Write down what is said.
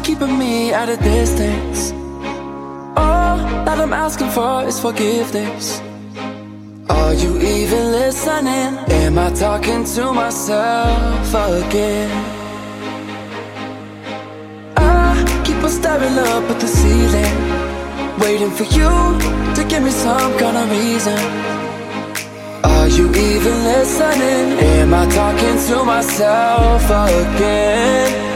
keeping me at a distance. All that I'm asking for is forgiveness. Are you even listening? Am I talking to myself again? I keep on staring up at the ceiling, waiting for you to give me some kind of reason. Are you even listening? Am I talking to myself again?